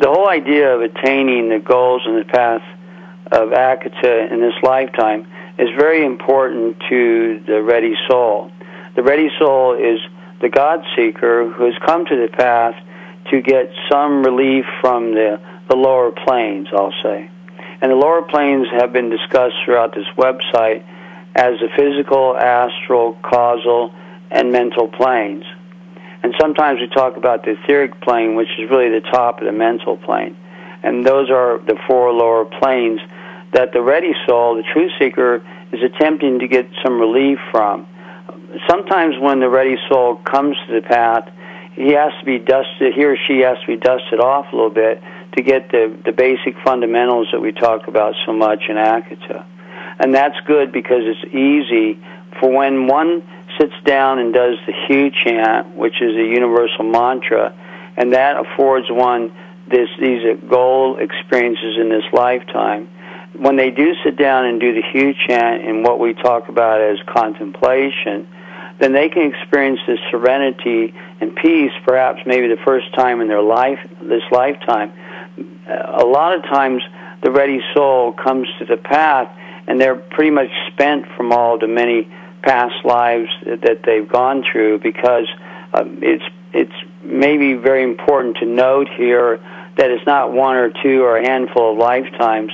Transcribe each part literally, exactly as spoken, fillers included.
the whole idea of attaining the goals and the path of Akata in this lifetime is very important to the ready soul. The ready soul is the God seeker who has come to the path to get some relief from the, the lower planes, I'll say. And the lower planes have been discussed throughout this website as the physical, astral, causal, and mental planes. And sometimes we talk about the etheric plane, which is really the top of the mental plane. And those are the four lower planes that the ready soul, the true seeker, is attempting to get some relief from. Sometimes when the ready soul comes to the path, he has to be dusted, he or she has to be dusted off a little bit to get the, the basic fundamentals that we talk about so much in Akata. And that's good because it's easy for when one sits down and does the Hugh chant, which is a universal mantra, and that affords one this, these goal experiences in this lifetime. When they do sit down and do the Hugh chant in what we talk about as contemplation, then they can experience this serenity and peace, perhaps maybe the first time in their life, this lifetime. A lot of times the ready soul comes to the path and they're pretty much spent from all the many past lives that they've gone through, because um, it's it's maybe very important to note here that it's not one or two or a handful of lifetimes.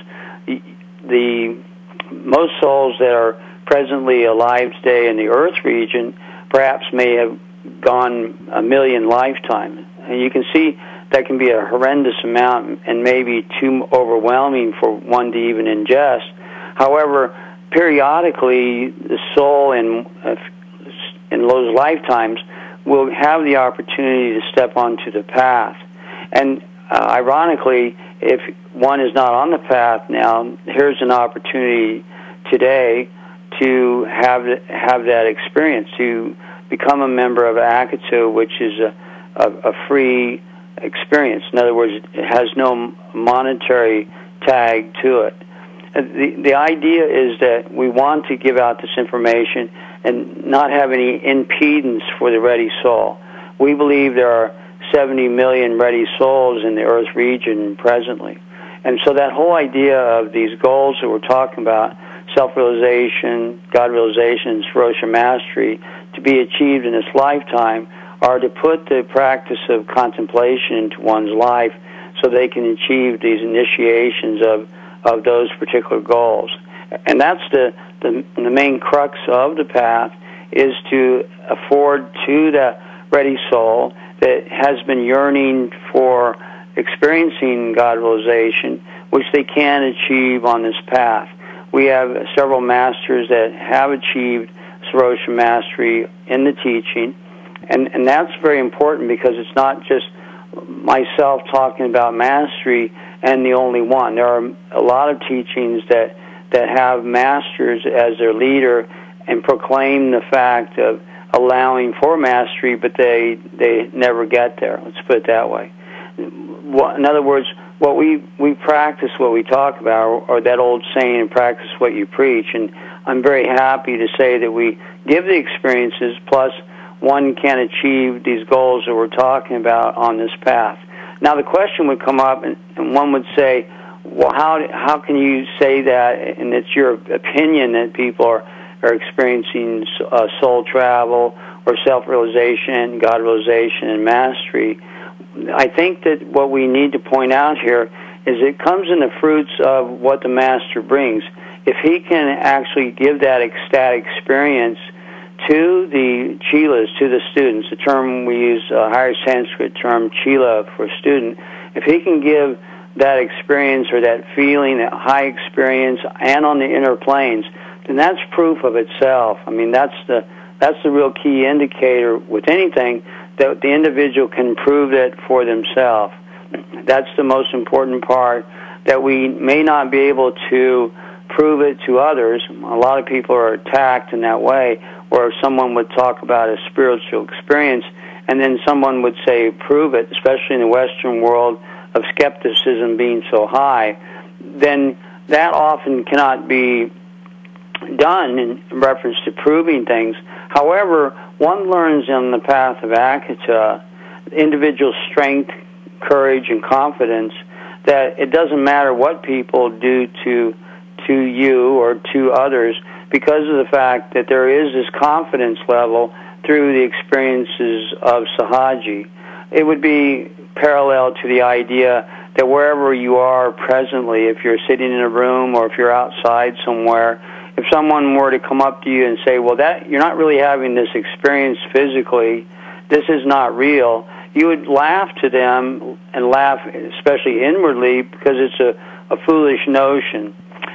The most souls that are presently alive today in the Earth region perhaps may have gone a million lifetimes. And you can see that can be a horrendous amount and maybe too overwhelming for one to even ingest. However, periodically, the soul in, uh, in those lifetimes will have the opportunity to step onto the path. And uh, ironically, if one is not on the path now, here's an opportunity today to have have that experience, to become a member of Akata, which is a, a, a free experience. In other words, it has no monetary tag to it. The, the idea is that we want to give out this information and not have any impedance for the ready soul. We believe there are seventy million ready souls in the Earth region presently. And so that whole idea of these goals that we're talking about, self-realization, God-realization, and Sarosha mastery, to be achieved in this lifetime, are to put the practice of contemplation into one's life so they can achieve these initiations of, of those particular goals. And that's the, the, the main crux of the path, is to afford to the ready soul that has been yearning for experiencing God realization, which they can achieve on this path. We have several masters that have achieved Sarosha mastery in the teaching, and, and that's very important because it's not just myself talking about mastery and the only one. There are a lot of teachings that, that have masters as their leader and proclaim the fact of allowing for mastery, but they, they never get there. Let's put it that way. In other words, what we, we practice, what we talk about, or that old saying, practice what you preach. And I'm very happy to say that we give the experiences, plus one can achieve these goals that we're talking about on this path. Now the question would come up, and, and one would say, well, how, how can you say that, and it's your opinion that people are, are experiencing uh, soul travel or self-realization, God-realization, and mastery? I think that what we need to point out here is it comes in the fruits of what the master brings. If he can actually give that ecstatic experience to the chelas, to the students, the term we use, a higher Sanskrit term, chela for student, if he can give that experience or that feeling, that high experience, and on the inner planes, then that's proof of itself. I mean, that's the that's the real key indicator with anything, that the individual can prove it for themselves. That's the most important part, that we may not be able to prove it to others. A lot of people are attacked in that way, where someone would talk about a spiritual experience, and then someone would say, prove it, especially in the Western world of skepticism being so high, then that often cannot be done in reference to proving things. However, one learns on the path of Akata, individual strength courage and confidence that it doesn't matter what people do to to you or to others, because of the fact that there is this confidence level through the experiences of Sahaji. It would be parallel to the idea that wherever you are presently, if you're sitting in a room or if you're outside somewhere, if someone were to come up to you and say, well, that you're not really having this experience physically, this is not real, you would laugh to them and laugh especially inwardly because it's a, a foolish notion.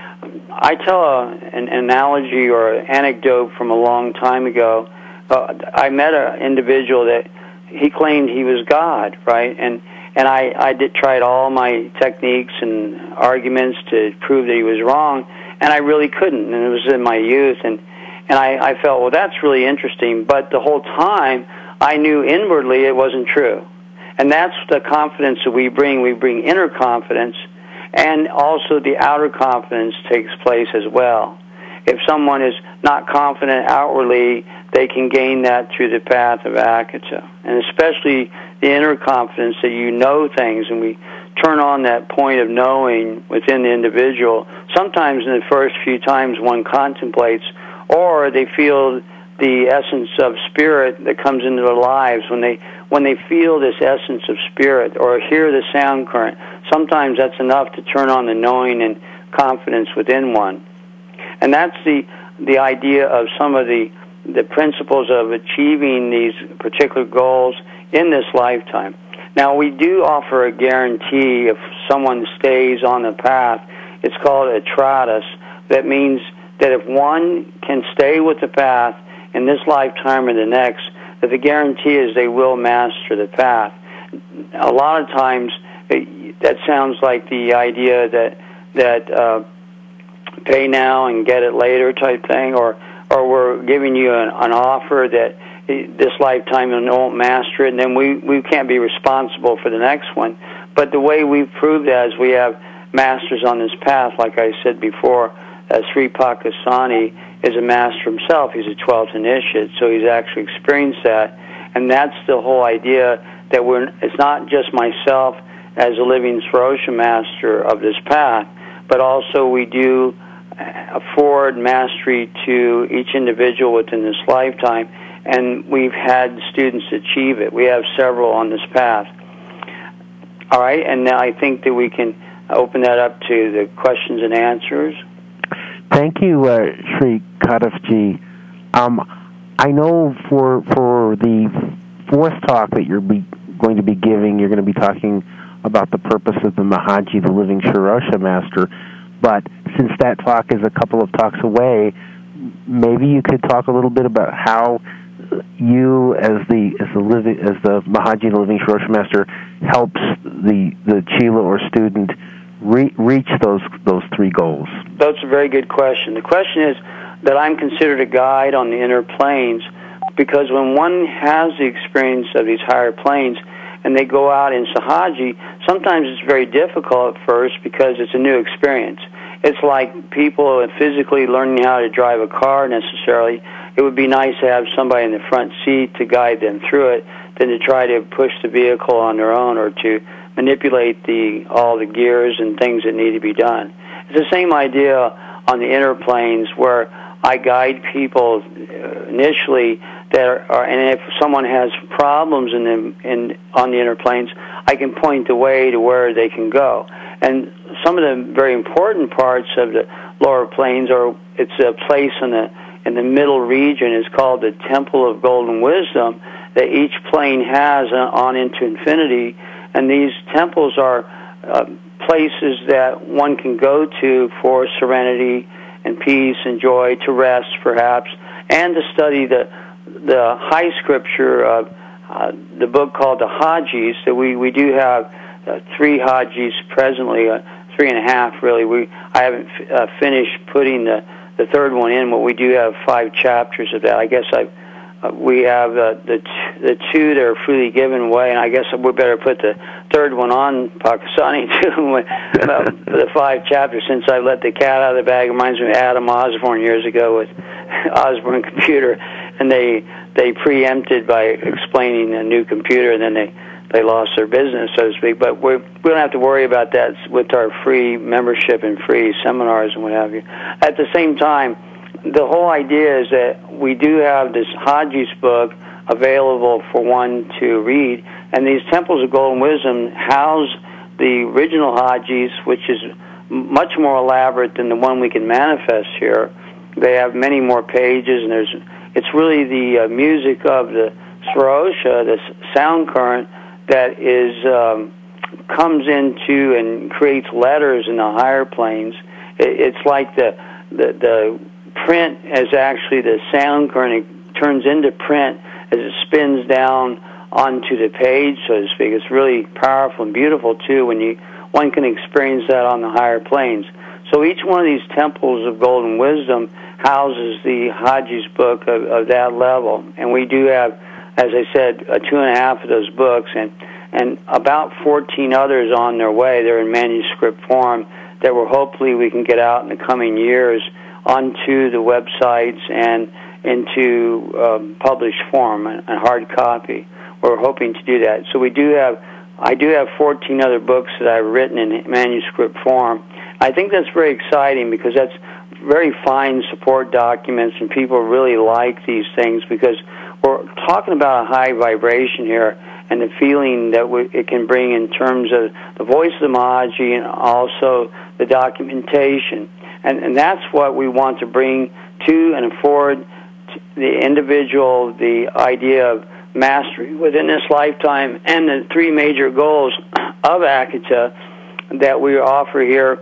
I tell a, an analogy or an anecdote from a long time ago. Uh, I met an individual that he claimed he was God, right? And and I, I did tried all my techniques and arguments to prove that he was wrong, and I really couldn't, and it was in my youth, and, and I, I felt, well, that's really interesting, but the whole time I knew inwardly it wasn't true. And that's the confidence that we bring. We bring inner confidence, and also the outer confidence takes place as well. If someone is not confident outwardly, they can gain that through the path of Akata. And especially the inner confidence that you know things, and we turn on that point of knowing within the individual. Sometimes in the first few times one contemplates, or they feel the essence of spirit that comes into their lives when they when they feel this essence of spirit or hear the sound current. Sometimes that's enough to turn on the knowing and confidence within one. And that's the the idea of some of the the principles of achieving these particular goals in this lifetime. Now, we do offer a guarantee if someone stays on the path. It's called a tratus. That means that if one can stay with the path in this lifetime or the next, that the guarantee is they will master the path. A lot of times, it, that sounds like the idea that that uh, pay now and get it later type thing, or or we're giving you an, an offer that this lifetime and won't master it, and then we, we can't be responsible for the next one. But the way we've proved that is we have masters on this path, like I said before. Uh, Sri Pakisani is a master himself. He's a twelfth initiate, so he's actually experienced that. And that's the whole idea, that we're, it's not just myself as a living Sarosha master of this path, but also we do afford mastery to each individual within this lifetime, and we've had students achieve it. We have several on this path. All right, and now I think that we can open that up to the questions and answers. Thank you, uh, Sri Kadafji. Um, I know for for the fourth talk that you're be, going to be giving, you're going to be talking about the purpose of the Mahaji, the living Sarosha master. But since that talk is a couple of talks away, maybe you could talk a little bit about how you, as the as the living as the Mahaji, the living Sarosha master, helps the the Chela or student re- reach those those three goals. That's a very good question. The question is that I'm considered a guide on the inner planes, because when one has the experience of these higher planes and they go out in Sahaji, sometimes it's very difficult at first because it's a new experience. It's like people physically learning how to drive a car necessarily. It would be nice to have somebody in the front seat to guide them through it than to try to push the vehicle on their own or to manipulate the all the gears and things that need to be done. It's the same idea on the inner planes, where I guide people initially that are, and if someone has problems in them in on the inner planes, I can point the way to where they can go. And some of the very important parts of the lower planes are, it's a place in the in the middle region is called the Temple of Golden Wisdom that each plane has on into infinity, and these temples are uh, places that one can go to for serenity and peace and joy, to rest perhaps, and to study the the high scripture of uh, the book called the Hajis. That we, we do have uh, three Hajis presently, uh, three and a half really. We I haven't f- uh, finished putting the, the third one in, but we do have five chapters of that. I guess I uh, we have uh, the t- the two that are freely given away, and I guess we better put the third one on Pakistani too. uh, the five chapters, since I let the cat out of the bag. It reminds me of Adam Osborne years ago with Osborne Computer, and they they preempted by explaining a new computer, and then they they lost their business, so to speak. But we we don't have to worry about that with our free membership and free seminars and what have you. At the same time, the whole idea is that we do have this Hadji's book available for one to read, and these Temples of Golden Wisdom house the original Hadjis, which is much more elaborate than the one we can manifest here. They have many more pages, and there's it's really the uh, music of the Swarosha, the sound current, that is um, comes into and creates letters in the higher planes. It, it's like the, the the print is actually the sound current. It turns into print as it spins down onto the page, so to speak. It's really powerful and beautiful too when you one can experience that on the higher planes. So each one of these Temples of Golden Wisdom houses the Hadji's book of, of that level, and we do have, as I said, uh, two and a half of those books, and and about fourteen others on their way. They're in manuscript form that we're hopefully we can get out in the coming years onto the websites and into um, published form and hard copy. We're hoping to do that. So we do have, I do have fourteen other books that I've written in manuscript form. I think that's very exciting because that's very fine support documents, and people really like these things because we're talking about a high vibration here and the feeling that we, it can bring in terms of the voice of the Maharaji and also the documentation. And, and that's what we want to bring to and afford to the individual, the idea of mastery within this lifetime, and the three major goals of Akita that we offer here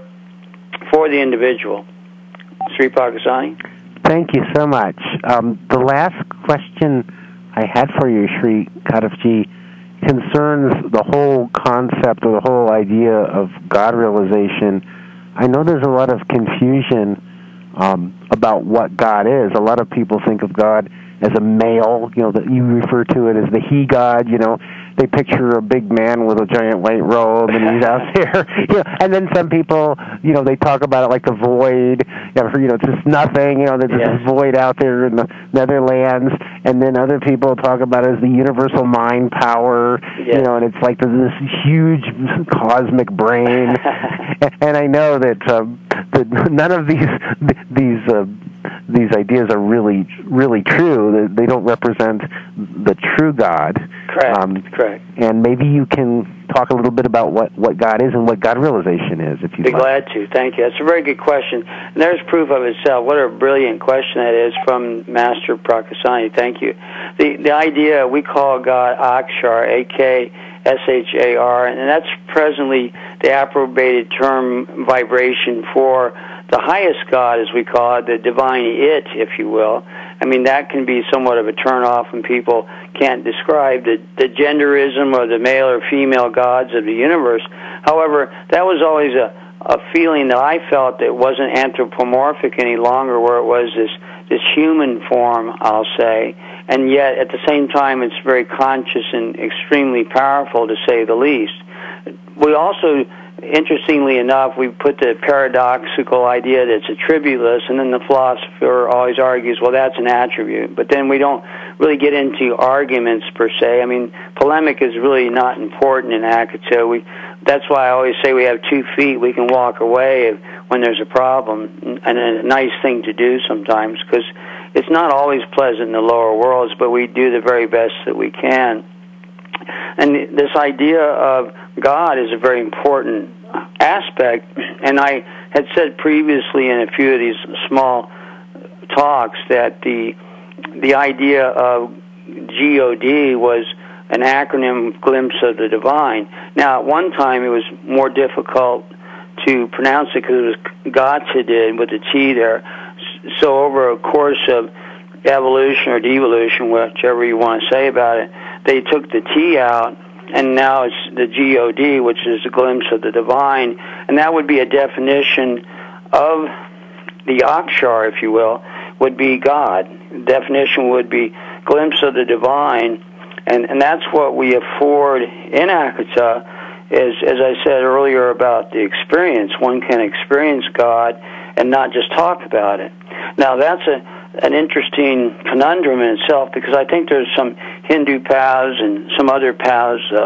for the individual. Sri Pakisani. Thank you so much. Um, the last question I had for you, Sri Kadafji, concerns the whole concept or the whole idea of God realization. I know there's a lot of confusion um, about what God is. A lot of people think of God as a male, you know, that you refer to it as the he God, you know. They picture a big man with a giant white robe and he's out there. You know, and then some people, you know, they talk about it like the void, you know, just nothing, you know, there's yes. this void out there in the Netherlands. And then other people talk about it as the universal mind power, yes. you know, and it's like this huge cosmic brain. And I know that, um, that none of these, these, uh, these ideas are really, really true. They don't represent the true God. Correct. Um, Correct. And maybe you can talk a little bit about what, what God is and what God realization is, if you'd Be like. glad to. Thank you. That's a very good question. And there's proof of itself. What a brilliant question that is from Master Prakasani. Thank you. The the idea, we call God Akshar, A K S H A R, and that's presently the appropriated term vibration for the highest God, as we call it, the divine it, if you will. I mean, that can be somewhat of a turn-off when people can't describe the, the genderism or the male or female gods of the universe. However, that was always a, a feeling that I felt that wasn't anthropomorphic any longer, where it was this, this human form, I'll say, and yet at the same time it's very conscious and extremely powerful, to say the least. We also, interestingly enough, we put the paradoxical idea that it's attributeless, and then the philosopher always argues, well, that's an attribute. But then we don't really get into arguments per se. I mean, polemic is really not important in Akita. We, that's why I always say we have two feet. We can walk away if, when there's a problem, and a nice thing to do sometimes, because it's not always pleasant in the lower worlds, but we do the very best that we can. And this idea of God is a very important aspect, and I had said previously in a few of these small talks that the the idea of G O D was an acronym, glimpse of the divine. Now, at one time it was more difficult to pronounce it because it was Gatsudin with the T there. So over a course of evolution or devolution, whichever you want to say about it, they took the T out, and now it's the G O D, which is a glimpse of the divine, and that would be a definition of the Akshar, if you will, would be God. The definition would be glimpse of the divine, and, and that's what we afford in Akita, is, as I said earlier about the experience. One can experience God and not just talk about it. Now, that's a an interesting conundrum in itself, because I think there's some Hindu paths and some other paths uh,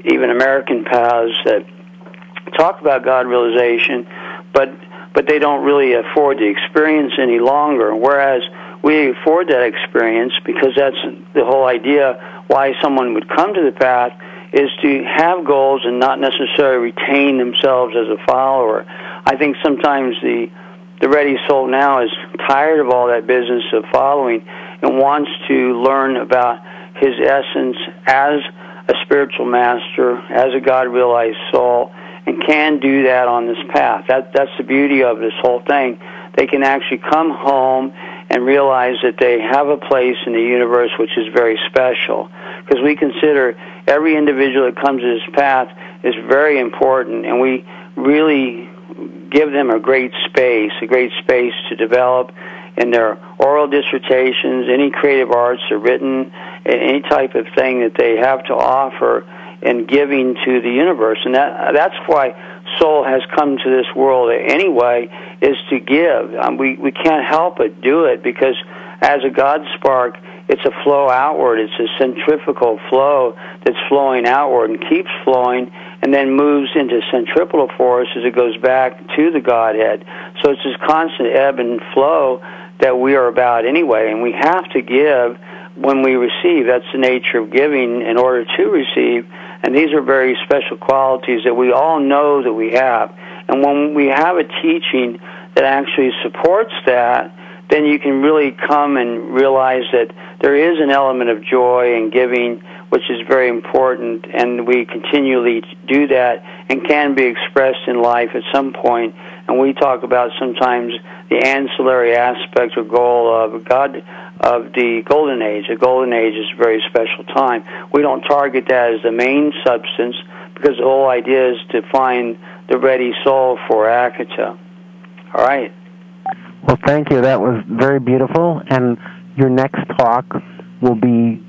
even American paths that talk about God realization, but but they don't really afford the experience any longer, whereas we afford that experience because that's the whole idea why someone would come to the path, is to have goals and not necessarily retain themselves as a follower. I think sometimes the the ready soul now is tired of all that business of following and wants to learn about his essence as a spiritual master, as a God-realized soul, and can do that on this path. That, that's the beauty of this whole thing. They can actually come home and realize that they have a place in the universe which is very special. Because we consider every individual that comes to this path is very important, and we really give them a great space, a great space to develop in their oral dissertations, any creative arts are written, any type of thing that they have to offer in giving to the universe. And that that's why soul has come to this world anyway, is to give. Um, we, we can't help but do it because as a God spark, it's a flow outward. It's a centrifugal flow that's flowing outward and keeps flowing and then moves into centripetal force as it goes back to the Godhead. So it's this constant ebb and flow that we are about anyway, and we have to give when we receive. That's the nature of giving in order to receive, and these are very special qualities that we all know that we have. And when we have a teaching that actually supports that, then you can really come and realize that there is an element of joy in giving, which is very important, and we continually do that and can be expressed in life at some point. And we talk about sometimes the ancillary aspect or goal of God, of the Golden Age. The Golden Age is a very special time. We don't target that as the main substance because the whole idea is to find the ready soul for Akata. All right. Well, thank you. That was very beautiful. And your next talk will be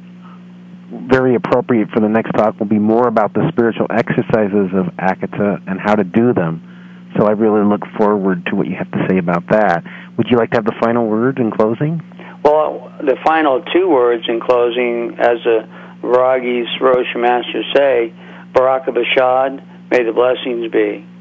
very appropriate for the next talk. Will be more about the spiritual exercises of Akata and how to do them. So I really look forward to what you have to say about that. Would you like to have the final word in closing? Well, the final two words in closing, as the Viragis Rosh Masters say, Baraka Bashad, may the blessings be.